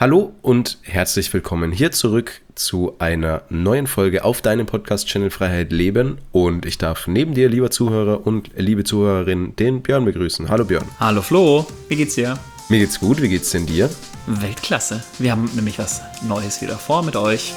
Hallo und herzlich willkommen hier zurück zu einer neuen Folge auf deinem Podcast-Channel Freiheit Leben. Und ich darf neben dir, lieber Zuhörer und liebe Zuhörerin, den Björn begrüßen. Hallo Björn. Hallo Flo, wie geht's dir? Mir geht's gut, wie geht's denn dir? Weltklasse. Wir haben nämlich was Neues wieder vor mit euch.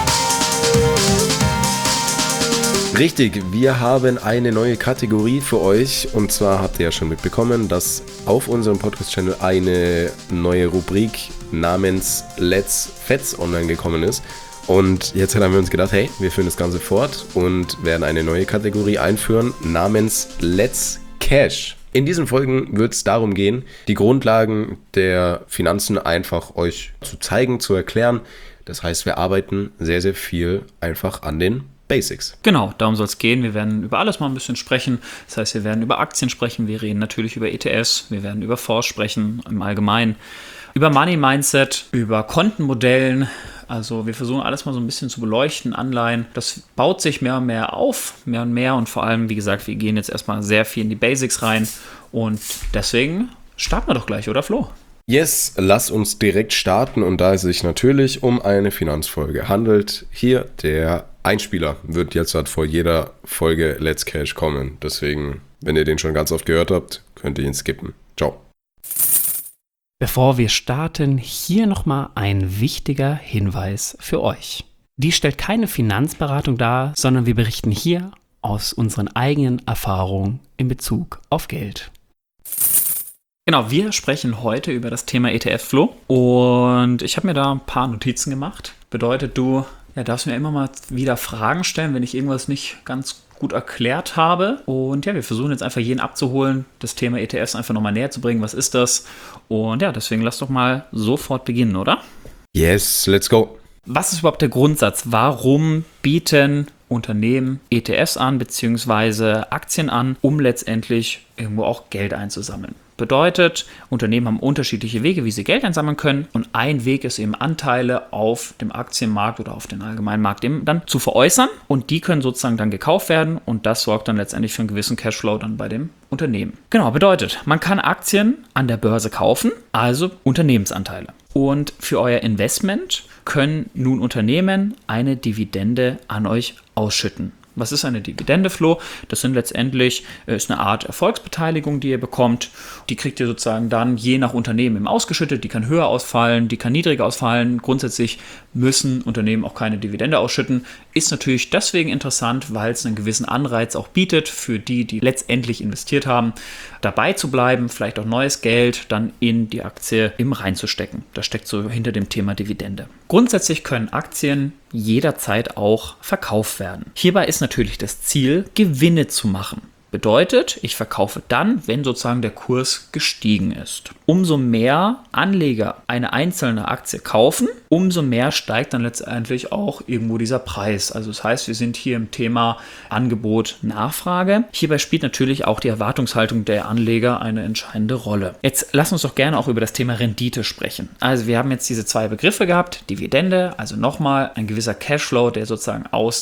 Richtig, wir haben eine neue Kategorie für euch. Und zwar habt ihr ja schon mitbekommen, dass auf unserem Podcast-Channel eine neue Rubrik namens Let's Fets online gekommen ist. Und jetzt haben wir uns gedacht, hey, wir führen das Ganze fort und werden eine neue Kategorie einführen namens Let's Cash. In diesen Folgen wird es darum gehen, die Grundlagen der Finanzen einfach euch zu zeigen, zu erklären. Das heißt, wir arbeiten sehr, sehr viel einfach an den Basics. Genau, darum soll es gehen. Wir werden über alles mal ein bisschen sprechen. Das heißt, wir werden über Aktien sprechen, wir reden natürlich über ETFs, wir werden über Fonds sprechen im Allgemeinen, über Money Mindset, über Kontenmodellen. Also wir versuchen alles mal so ein bisschen zu beleuchten, Anleihen. Das baut sich mehr und mehr auf, mehr und mehr. Und vor allem, wie gesagt, wir gehen jetzt erstmal sehr viel in die Basics rein. Und deswegen starten wir doch gleich, oder Flo? Yes, lass uns direkt starten. Und da es sich natürlich um eine Finanzfolge handelt, hier der Einspieler wird jetzt halt vor jeder Folge Let's Cash kommen. Deswegen, wenn ihr den schon ganz oft gehört habt, könnt ihr ihn skippen. Ciao. Bevor wir starten, hier nochmal ein wichtiger Hinweis für euch. Dies stellt keine Finanzberatung dar, sondern wir berichten hier aus unseren eigenen Erfahrungen in Bezug auf Geld. Genau, wir sprechen heute über das Thema ETF, Flo. Und ich habe mir da ein paar Notizen gemacht. Bedeutet, du darfst mir immer mal wieder Fragen stellen, wenn ich irgendwas nicht ganz gut erklärt habe. Und ja, wir versuchen jetzt einfach jeden abzuholen, das Thema ETFs einfach nochmal näher zu bringen. Was ist das? Und ja, deswegen lass doch mal sofort beginnen, oder? Yes, let's go. Was ist überhaupt der Grundsatz? Warum bieten Unternehmen ETFs an, beziehungsweise Aktien an, um letztendlich irgendwo auch Geld einzusammeln? Bedeutet, Unternehmen haben unterschiedliche Wege, wie sie Geld einsammeln können, und ein Weg ist eben Anteile auf dem Aktienmarkt oder auf den allgemeinen Markt eben dann zu veräußern, und die können sozusagen dann gekauft werden, und das sorgt dann letztendlich für einen gewissen Cashflow dann bei dem Unternehmen. Genau, bedeutet, man kann Aktien an der Börse kaufen, also Unternehmensanteile. Und für euer Investment können nun Unternehmen eine Dividende an euch ausschütten. Was ist eine Dividende, Flo? Das sind letztendlich ist eine Art Erfolgsbeteiligung, die ihr bekommt. Die kriegt ihr sozusagen dann je nach Unternehmen eben ausgeschüttet. Die kann höher ausfallen, die kann niedriger ausfallen. Grundsätzlich müssen Unternehmen auch keine Dividende ausschütten. Ist natürlich deswegen interessant, weil es einen gewissen Anreiz auch bietet für die, die letztendlich investiert haben, dabei zu bleiben, vielleicht auch neues Geld dann in die Aktie eben reinzustecken. Das steckt so hinter dem Thema Dividende. Grundsätzlich können Aktien jederzeit auch verkauft werden. Hierbei ist natürlich das Ziel, Gewinne zu machen. Bedeutet, ich verkaufe dann, wenn sozusagen der Kurs gestiegen ist. Umso mehr Anleger eine einzelne Aktie kaufen, umso mehr steigt dann letztendlich auch irgendwo dieser Preis. Also das heißt, wir sind hier im Thema Angebot, Nachfrage. Hierbei spielt natürlich auch die Erwartungshaltung der Anleger eine entscheidende Rolle. Jetzt lass uns doch gerne auch über das Thema Rendite sprechen. Also wir haben jetzt diese zwei Begriffe gehabt, Dividende, also nochmal ein gewisser Cashflow, der sozusagen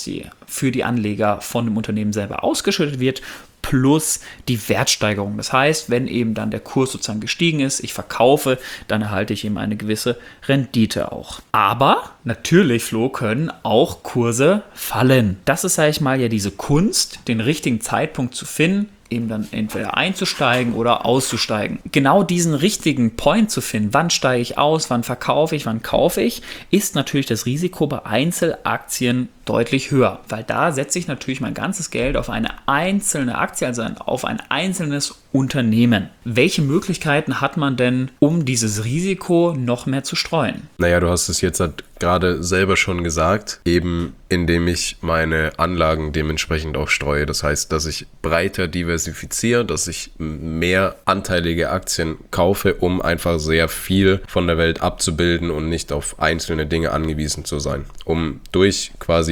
für die Anleger von dem Unternehmen selber ausgeschüttet wird, plus die Wertsteigerung. Das heißt, wenn eben dann der Kurs sozusagen gestiegen ist, ich verkaufe, dann erhalte ich eben eine gewisse Rendite auch. Aber natürlich, Flo, können auch Kurse fallen. Das ist, sage ich mal, ja diese Kunst, den richtigen Zeitpunkt zu finden, eben dann entweder einzusteigen oder auszusteigen. Genau diesen richtigen Point zu finden, wann steige ich aus, wann verkaufe ich, wann kaufe ich, ist natürlich das Risiko bei Einzelaktien deutlich höher, weil da setze ich natürlich mein ganzes Geld auf eine einzelne Aktie, also auf ein einzelnes Unternehmen. Welche Möglichkeiten hat man denn, um dieses Risiko noch mehr zu streuen? Naja, du hast es jetzt halt gerade selber schon gesagt, eben indem ich meine Anlagen dementsprechend auch streue. Das heißt, dass ich breiter diversifiziere, dass ich mehr anteilige Aktien kaufe, um einfach sehr viel von der Welt abzubilden und nicht auf einzelne Dinge angewiesen zu sein. Um durch quasi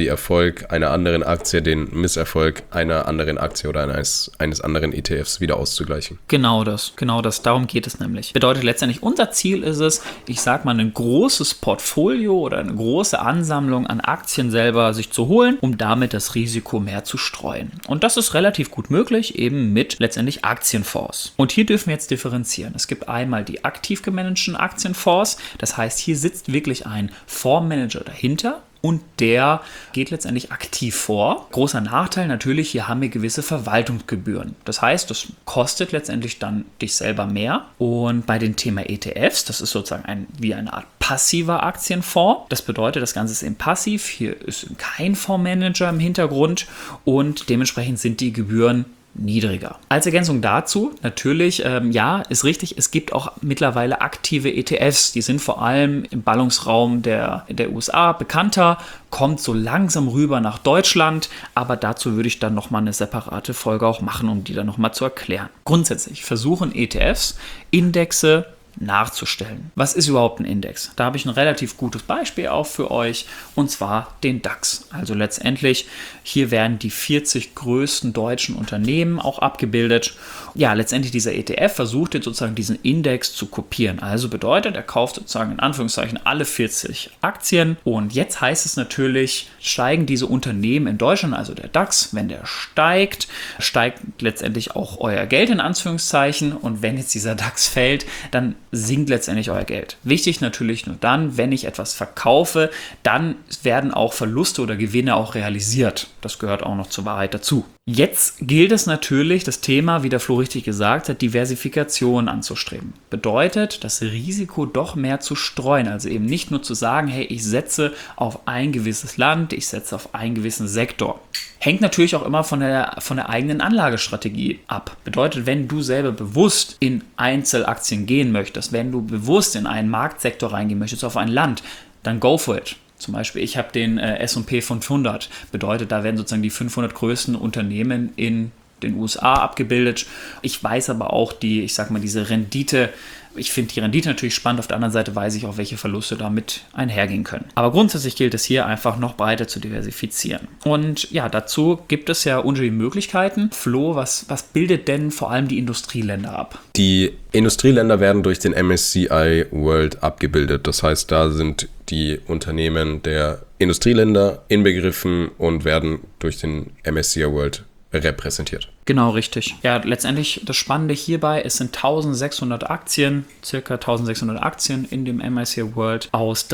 quasi Erfolg einer anderen Aktie den Misserfolg einer anderen Aktie oder eines anderen ETFs wieder auszugleichen. Genau das, darum geht es nämlich. Bedeutet letztendlich, unser Ziel ist es, ich sag mal, ein großes Portfolio oder eine große Ansammlung an Aktien selber sich zu holen, um damit das Risiko mehr zu streuen. Und das ist relativ gut möglich, eben mit letztendlich Aktienfonds. Und hier dürfen wir jetzt differenzieren. Es gibt einmal die aktiv gemanagten Aktienfonds, das heißt, hier sitzt wirklich ein Fondsmanager dahinter. Und der geht letztendlich aktiv vor. Großer Nachteil natürlich, hier haben wir gewisse Verwaltungsgebühren. Das heißt, das kostet letztendlich dann dich selber mehr. Und bei dem Thema ETFs, das ist sozusagen wie eine Art passiver Aktienfonds. Das bedeutet, das Ganze ist eben passiv. Hier ist kein Fondsmanager im Hintergrund und dementsprechend sind die Gebühren niedriger. Als Ergänzung dazu, natürlich, ja, ist richtig, es gibt auch mittlerweile aktive ETFs, die sind vor allem im Ballungsraum der USA bekannter, kommt so langsam rüber nach Deutschland, aber dazu würde ich dann nochmal eine separate Folge auch machen, um die dann nochmal zu erklären. Grundsätzlich versuchen ETFs, Indexe nachzustellen. Was ist überhaupt ein Index? Da habe ich ein relativ gutes Beispiel auch für euch, und zwar den DAX. Also letztendlich, hier werden die 40 größten deutschen Unternehmen auch abgebildet. Ja, letztendlich dieser ETF versucht jetzt sozusagen diesen Index zu kopieren. Also bedeutet, er kauft sozusagen in Anführungszeichen alle 40 Aktien, und jetzt heißt es natürlich, steigen diese Unternehmen in Deutschland, also der DAX, wenn der steigt, steigt letztendlich auch euer Geld in Anführungszeichen, und wenn jetzt dieser DAX fällt, dann sinkt letztendlich euer Geld. Wichtig natürlich nur dann, wenn ich etwas verkaufe, dann werden auch Verluste oder Gewinne auch realisiert. Das gehört auch noch zur Wahrheit dazu. Jetzt gilt es natürlich, das Thema, wie der Flo richtig gesagt hat, Diversifikation anzustreben. Bedeutet, das Risiko doch mehr zu streuen. Also eben nicht nur zu sagen, hey, ich setze auf ein gewisses Land, ich setze auf einen gewissen Sektor. Hängt natürlich auch immer von der eigenen Anlagestrategie ab. Bedeutet, wenn du selber bewusst in Einzelaktien gehen möchtest, wenn du bewusst in einen Marktsektor reingehen möchtest, auf ein Land, dann go for it. Zum Beispiel, ich habe den S&P 500. Bedeutet, da werden sozusagen die 500 größten Unternehmen in den USA abgebildet. Ich weiß aber auch diese Rendite. Ich finde die Rendite natürlich spannend. Auf der anderen Seite weiß ich auch, welche Verluste damit einhergehen können. Aber grundsätzlich gilt es hier einfach noch breiter zu diversifizieren. Und ja, dazu gibt es ja unterschiedliche Möglichkeiten. Flo, was bildet denn vor allem die Industrieländer ab? Die Industrieländer werden durch den MSCI World abgebildet. Das heißt, da sind die Unternehmen der Industrieländer inbegriffen und werden durch den MSCI World repräsentiert. Genau, richtig. Ja, letztendlich das Spannende hierbei, es sind 1600 Aktien, circa 1600 Aktien in dem MSCI World aus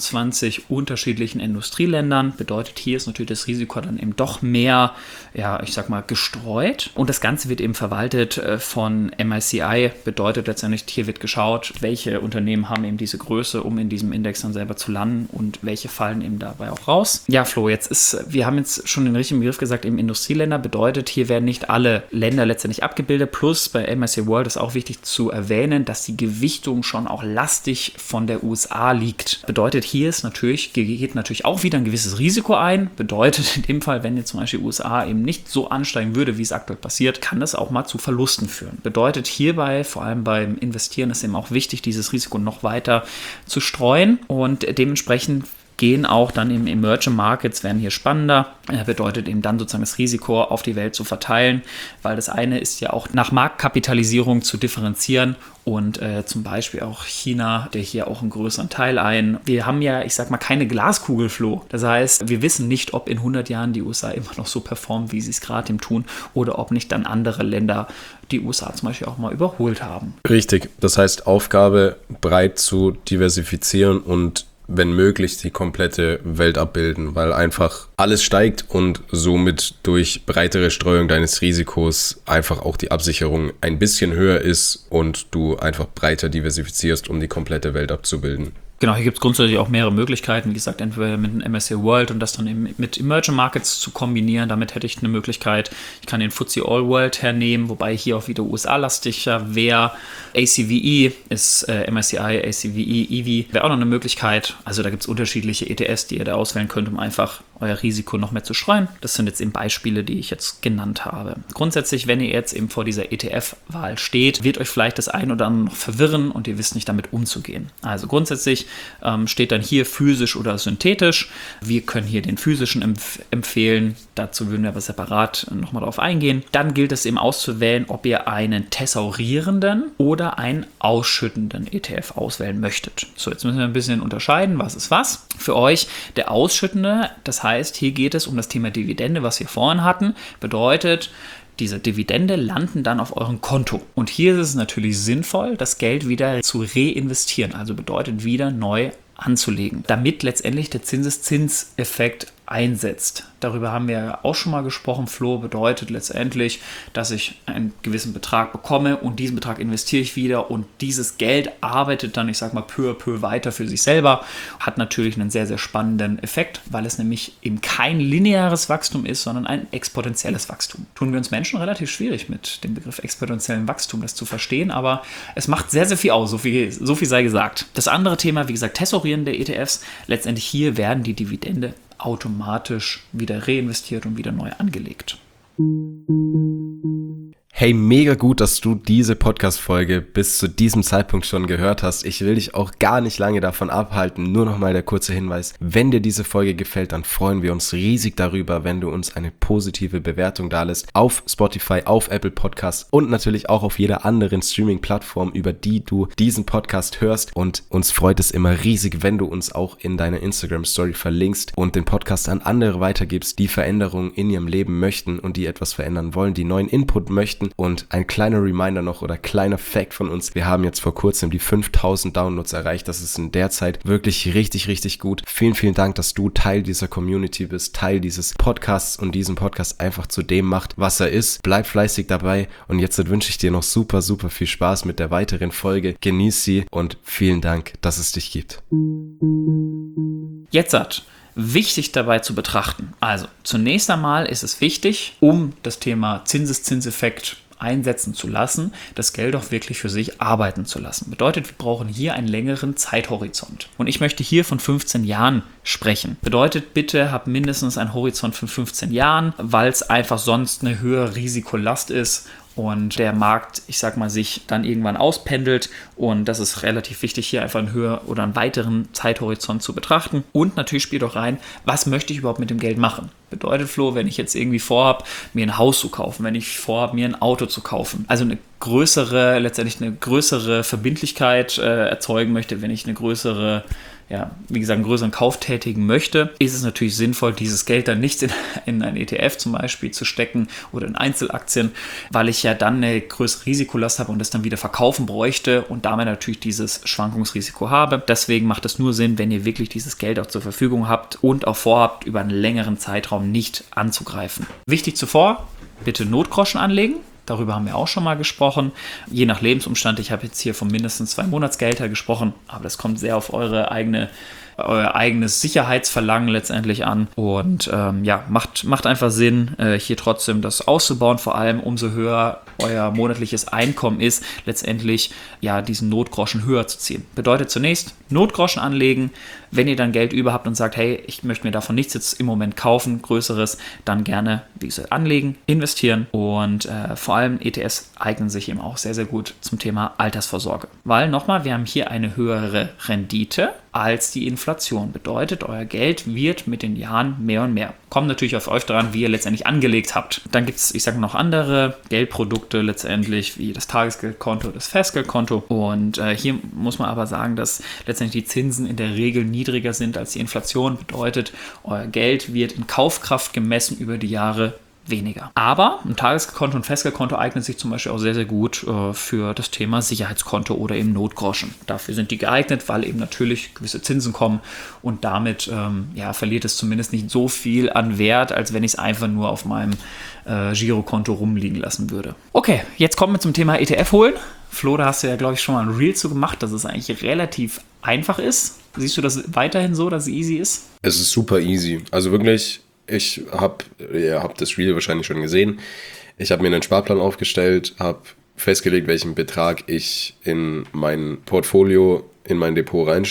23 unterschiedlichen Industrieländern. Bedeutet, hier ist natürlich das Risiko dann eben doch mehr, gestreut. Und das Ganze wird eben verwaltet von MSCI. Bedeutet letztendlich, hier wird geschaut, welche Unternehmen haben eben diese Größe, um in diesem Index dann selber zu landen, und welche fallen eben dabei auch raus. Ja, Flo, wir haben jetzt schon den richtigen Begriff gesagt, eben Industrieländer. Bedeutet, hier werden nicht alle Länder letztendlich abgebildet, plus bei MSCI World ist auch wichtig zu erwähnen, dass die Gewichtung schon auch lastig von der USA liegt. Bedeutet, hier geht natürlich auch wieder ein gewisses Risiko ein. Bedeutet in dem Fall, wenn jetzt zum Beispiel die USA eben nicht so ansteigen würde, wie es aktuell passiert, kann das auch mal zu Verlusten führen. Bedeutet hierbei, vor allem beim Investieren, ist eben auch wichtig, dieses Risiko noch weiter zu streuen, und dementsprechend gehen auch dann im Emerging Markets, werden hier spannender. Bedeutet eben dann sozusagen das Risiko auf die Welt zu verteilen, weil das eine ist ja auch nach Marktkapitalisierung zu differenzieren, und zum Beispiel auch China, der hier auch einen größeren Teil ein. Wir haben ja, keine Glaskugel, Flo. Das heißt, wir wissen nicht, ob in 100 Jahren die USA immer noch so performen, wie sie es gerade tun, oder ob nicht dann andere Länder die USA zum Beispiel auch mal überholt haben. Richtig. Das heißt, Aufgabe breit zu diversifizieren und wenn möglich die komplette Welt abbilden, weil einfach alles steigt und somit durch breitere Streuung deines Risikos einfach auch die Absicherung ein bisschen höher ist und du einfach breiter diversifizierst, um die komplette Welt abzubilden. Genau, hier gibt es grundsätzlich auch mehrere Möglichkeiten, wie gesagt, entweder mit dem MSCI World und das dann eben mit Emerging Markets zu kombinieren. Damit hätte ich eine Möglichkeit, ich kann den FTSE All World hernehmen, wobei hier auch wieder USA-lastiger wäre. ACWI ist MSCI, ACWI, EV wäre auch noch eine Möglichkeit. Also da gibt es unterschiedliche ETFs, die ihr da auswählen könnt, um einfach euer Risiko noch mehr zu streuen. Das sind jetzt eben Beispiele, die ich jetzt genannt habe. Grundsätzlich, wenn ihr jetzt eben vor dieser ETF-Wahl steht, wird euch vielleicht das ein oder andere noch verwirren und ihr wisst nicht damit umzugehen. Also grundsätzlich steht dann hier physisch oder synthetisch. Wir können hier den physischen empfehlen. Dazu würden wir aber separat nochmal drauf eingehen. Dann gilt es eben auszuwählen, ob ihr einen thesaurierenden oder einen ausschüttenden ETF auswählen möchtet. So, jetzt müssen wir ein bisschen unterscheiden, was ist was. Für euch der ausschüttende, das heißt, hier geht es um das Thema Dividende, was wir vorhin hatten, bedeutet, diese Dividende landen dann auf eurem Konto. Und hier ist es natürlich sinnvoll, das Geld wieder zu reinvestieren, also bedeutet wieder neu anzulegen, damit letztendlich der Zinseszinseffekt einsetzt. Darüber haben wir ja auch schon mal gesprochen. Flow bedeutet letztendlich, dass ich einen gewissen Betrag bekomme und diesen Betrag investiere ich wieder und dieses Geld arbeitet dann, ich sag mal, peu à peu weiter für sich selber. Hat natürlich einen sehr, sehr spannenden Effekt, weil es nämlich eben kein lineares Wachstum ist, sondern ein exponentielles Wachstum. Tun wir uns Menschen relativ schwierig mit dem Begriff exponentiellen Wachstum, das zu verstehen, aber es macht sehr, sehr viel aus, so viel sei gesagt. Das andere Thema, wie gesagt, tesaurierende ETFs, letztendlich hier werden die Dividende automatisch wieder reinvestiert und wieder neu angelegt. Hey, mega gut, dass du diese Podcast-Folge bis zu diesem Zeitpunkt schon gehört hast. Ich will dich auch gar nicht lange davon abhalten. Nur nochmal der kurze Hinweis. Wenn dir diese Folge gefällt, dann freuen wir uns riesig darüber, wenn du uns eine positive Bewertung dalässt auf Spotify, auf Apple Podcasts und natürlich auch auf jeder anderen Streaming-Plattform, über die du diesen Podcast hörst. Und uns freut es immer riesig, wenn du uns auch in deiner Instagram-Story verlinkst und den Podcast an andere weitergibst, die Veränderungen in ihrem Leben möchten und die etwas verändern wollen, die neuen Input möchten. Und ein kleiner Reminder noch oder kleiner Fact von uns. Wir haben jetzt vor kurzem die 5000 Downloads erreicht. Das ist in der Zeit wirklich richtig, richtig gut. Vielen, vielen Dank, dass du Teil dieser Community bist, Teil dieses Podcasts und diesen Podcast einfach zu dem macht, was er ist. Bleib fleißig dabei und jetzt wünsche ich dir noch super, super viel Spaß mit der weiteren Folge. Genieß sie und vielen Dank, dass es dich gibt. Jetzt wichtig dabei zu betrachten. Also zunächst einmal ist es wichtig, um das Thema Zinseszinseffekt einsetzen zu lassen, das Geld auch wirklich für sich arbeiten zu lassen. Bedeutet, wir brauchen hier einen längeren Zeithorizont. Und ich möchte hier von 15 Jahren sprechen. Bedeutet, bitte habt mindestens einen Horizont von 15 Jahren, weil es einfach sonst eine höhere Risikolast ist und der Markt, ich sag mal, sich dann irgendwann auspendelt und das ist relativ wichtig, hier einfach einen höheren oder einen weiteren Zeithorizont zu betrachten. Und natürlich spielt auch rein, was möchte ich überhaupt mit dem Geld machen? Bedeutet, Flo, wenn ich jetzt irgendwie vorhabe, mir ein Haus zu kaufen, wenn ich vorhabe, mir ein Auto zu kaufen, also letztendlich eine größere Verbindlichkeit erzeugen möchte, wenn ich einen größeren Kauf tätigen möchte, ist es natürlich sinnvoll, dieses Geld dann nicht in ein ETF zum Beispiel zu stecken oder in Einzelaktien, weil ich ja dann eine größere Risikolast habe und das dann wieder verkaufen bräuchte und damit natürlich dieses Schwankungsrisiko habe. Deswegen macht es nur Sinn, wenn ihr wirklich dieses Geld auch zur Verfügung habt und auch vorhabt, über einen längeren Zeitraum nicht anzugreifen. Wichtig zuvor, bitte Notgroschen anlegen. Darüber haben wir auch schon mal gesprochen. Je nach Lebensumstand, ich habe jetzt hier von mindestens 2 Monatsgehälter gesprochen, aber das kommt sehr auf euer eigenes Sicherheitsverlangen letztendlich an. Und macht einfach Sinn, hier trotzdem das auszubauen, vor allem umso höher euer monatliches Einkommen ist, letztendlich diesen Notgroschen höher zu ziehen. Bedeutet zunächst Notgroschen anlegen. Wenn ihr dann Geld über habt und sagt, hey, ich möchte mir davon nichts jetzt im Moment kaufen, Größeres, dann gerne, wie gesagt, anlegen, investieren und vor allem ETFs eignen sich eben auch sehr, sehr gut zum Thema Altersvorsorge. Weil nochmal, wir haben hier eine höhere Rendite als die Inflation. Bedeutet, euer Geld wird mit den Jahren mehr und mehr. Kommt natürlich auf euch dran, wie ihr letztendlich angelegt habt. Dann gibt es, noch andere Geldprodukte letztendlich, wie das Tagesgeldkonto, das Festgeldkonto. Und hier muss man aber sagen, dass letztendlich die Zinsen in der Regel niedriger sind als die Inflation. Bedeutet, euer Geld wird in Kaufkraft gemessen über die Jahre weniger. Aber ein Tageskonto und Festgeldkonto eignet sich zum Beispiel auch sehr, sehr gut für das Thema Sicherheitskonto oder eben Notgroschen. Dafür sind die geeignet, weil eben natürlich gewisse Zinsen kommen und damit verliert es zumindest nicht so viel an Wert, als wenn ich es einfach nur auf meinem Girokonto rumliegen lassen würde. Okay, jetzt kommen wir zum Thema ETF holen. Flo, da hast du ja, glaube ich, schon mal ein Reel zu gemacht, dass es eigentlich relativ einfach ist. Siehst du das weiterhin so, dass es easy ist? Es ist super easy. Also wirklich, ihr habt das Reel wahrscheinlich schon gesehen. Ich habe mir einen Sparplan aufgestellt, habe festgelegt, welchen Betrag ich in mein Portfolio, in mein Depot reinstecke.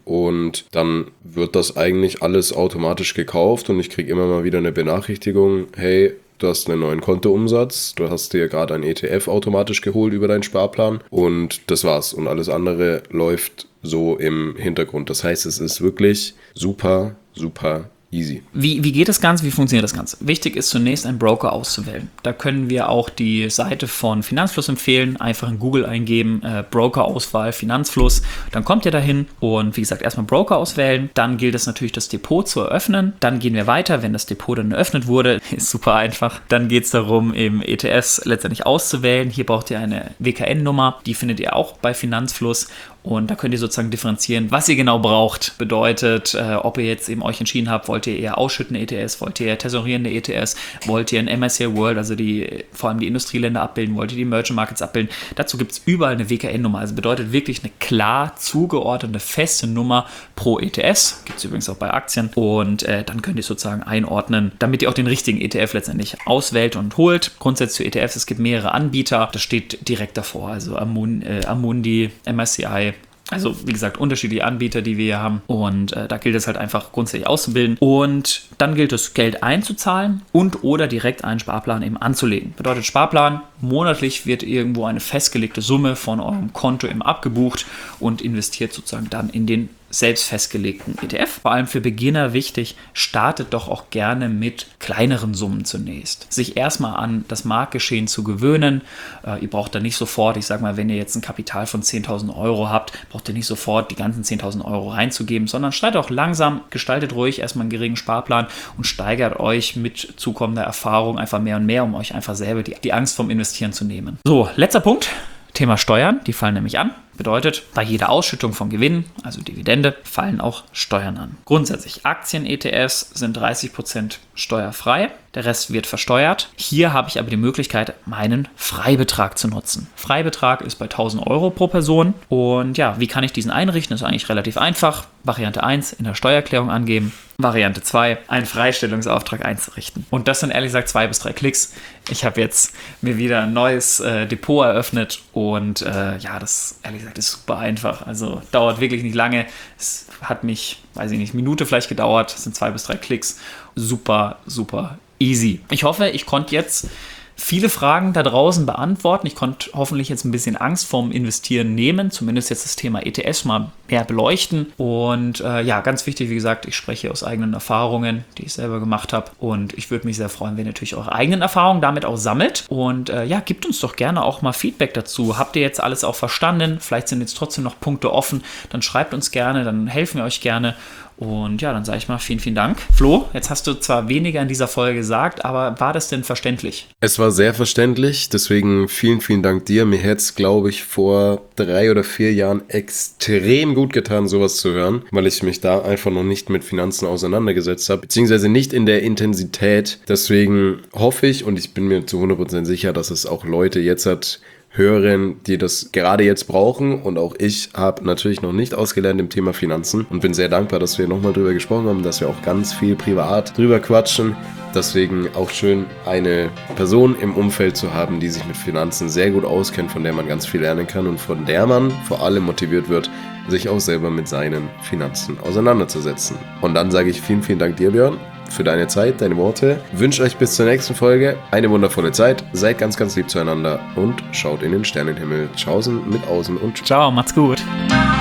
und dann wird das eigentlich alles automatisch gekauft und ich kriege immer mal wieder eine Benachrichtigung, hey, du hast einen neuen Kontoumsatz, du hast dir gerade ein ETF automatisch geholt über deinen Sparplan und das war's. Und alles andere läuft so im Hintergrund. Das heißt, es ist wirklich super, super easy. Wie geht das Ganze? Wie funktioniert das Ganze? Wichtig ist zunächst, einen Broker auszuwählen. Da können wir auch die Seite von Finanzfluss empfehlen. Einfach in Google eingeben, Broker-Auswahl, Finanzfluss. Dann kommt ihr dahin und wie gesagt, erstmal Broker auswählen. Dann gilt es natürlich, das Depot zu eröffnen. Dann gehen wir weiter, wenn das Depot dann eröffnet wurde. Ist super einfach. Dann geht es darum, eben ETFs letztendlich auszuwählen. Hier braucht ihr eine WKN-Nummer. Die findet ihr auch bei Finanzfluss. Und da könnt ihr sozusagen differenzieren, was ihr genau braucht. Bedeutet, ob ihr jetzt eben euch entschieden habt, wollt ihr eher ausschüttende ETFs, wollt ihr tesorierende ETFs, wollt ihr ein MSCI World, also vor allem die Industrieländer abbilden, wollt ihr die Emerging Markets abbilden. Dazu gibt es überall eine WKN-Nummer. Also bedeutet wirklich eine klar zugeordnete, feste Nummer pro ETS. Gibt es übrigens auch bei Aktien. Und dann könnt ihr sozusagen einordnen, damit ihr auch den richtigen ETF letztendlich auswählt und holt. Grundsätzlich zu ETFs, es gibt mehrere Anbieter. Das steht direkt davor. Also Amundi, MSCI. Also wie gesagt, unterschiedliche Anbieter, die wir hier haben und da gilt es halt einfach grundsätzlich auszubilden und dann gilt es, Geld einzuzahlen und oder direkt einen Sparplan eben anzulegen. Bedeutet Sparplan, monatlich wird irgendwo eine festgelegte Summe von eurem Konto eben abgebucht und investiert sozusagen dann in den selbst festgelegten ETF. Vor allem für Beginner wichtig, startet doch auch gerne mit kleineren Summen zunächst. Sich erstmal an das Marktgeschehen zu gewöhnen. Ihr braucht da nicht sofort, ich sag mal, wenn ihr jetzt ein Kapital von 10.000 Euro habt, braucht ihr nicht sofort die ganzen 10.000 Euro reinzugeben, sondern startet auch langsam, gestaltet ruhig erstmal einen geringen Sparplan und steigert euch mit zukommender Erfahrung einfach mehr und mehr, um euch einfach selber die Angst vom Investieren zu nehmen. So, letzter Punkt. Thema Steuern, die fallen nämlich an. Bedeutet, bei jeder Ausschüttung von Gewinn, also Dividende, fallen auch Steuern an. Grundsätzlich Aktien-ETFs sind 30% steuerfrei, der Rest wird versteuert. Hier habe ich aber die Möglichkeit, meinen Freibetrag zu nutzen. Freibetrag ist bei 1.000 Euro pro Person und ja, wie kann ich diesen einrichten? Das ist eigentlich relativ einfach. Variante 1 in der Steuererklärung angeben. Variante 2, einen Freistellungsauftrag einzurichten. Und das sind ehrlich gesagt 2 bis 3 Klicks. Ich habe jetzt mir wieder ein neues Depot eröffnet und ja, das ehrlich gesagt ist super einfach. Also dauert wirklich nicht lange. Es hat mich, weiß ich nicht, Minute vielleicht gedauert. Das sind 2 bis 3 Klicks. Super, super easy. Ich hoffe, ich konnte jetzt viele Fragen da draußen beantworten. Ich konnte hoffentlich jetzt ein bisschen Angst vorm Investieren nehmen, zumindest jetzt das Thema ETS mal mehr beleuchten. Und ja, ganz wichtig, wie gesagt, ich spreche aus eigenen Erfahrungen, die ich selber gemacht habe. Und ich würde mich sehr freuen, wenn ihr natürlich eure eigenen Erfahrungen damit auch sammelt. Und ja, gebt uns doch gerne auch mal Feedback dazu. Habt ihr jetzt alles auch verstanden? Vielleicht sind jetzt trotzdem noch Punkte offen. Dann schreibt uns gerne, dann helfen wir euch gerne. Und ja, dann sage ich mal vielen, vielen Dank. Flo, jetzt hast du zwar weniger in dieser Folge gesagt, aber war das denn verständlich? Es war sehr verständlich, deswegen vielen, vielen Dank dir. Mir hätte es, glaube ich, vor 3 oder 4 Jahren extrem gut getan, sowas zu hören, weil ich mich da einfach noch nicht mit Finanzen auseinandergesetzt habe, beziehungsweise nicht in der Intensität. Deswegen hoffe ich und ich bin mir zu 100% sicher, dass es auch Leute jetzt hören, die das gerade jetzt brauchen und auch ich habe natürlich noch nicht ausgelernt im Thema Finanzen und bin sehr dankbar, dass wir nochmal drüber gesprochen haben, dass wir auch ganz viel privat drüber quatschen. Deswegen auch schön, eine Person im Umfeld zu haben, die sich mit Finanzen sehr gut auskennt, von der man ganz viel lernen kann und von der man vor allem motiviert wird, sich auch selber mit seinen Finanzen auseinanderzusetzen. Und dann sage ich vielen, vielen Dank dir, Björn, für deine Zeit, deine Worte. Wünsche euch bis zur nächsten Folge eine wundervolle Zeit. Seid ganz, ganz lieb zueinander und schaut in den Sternenhimmel. Tschaußen mit Außen und Ciao, macht's gut.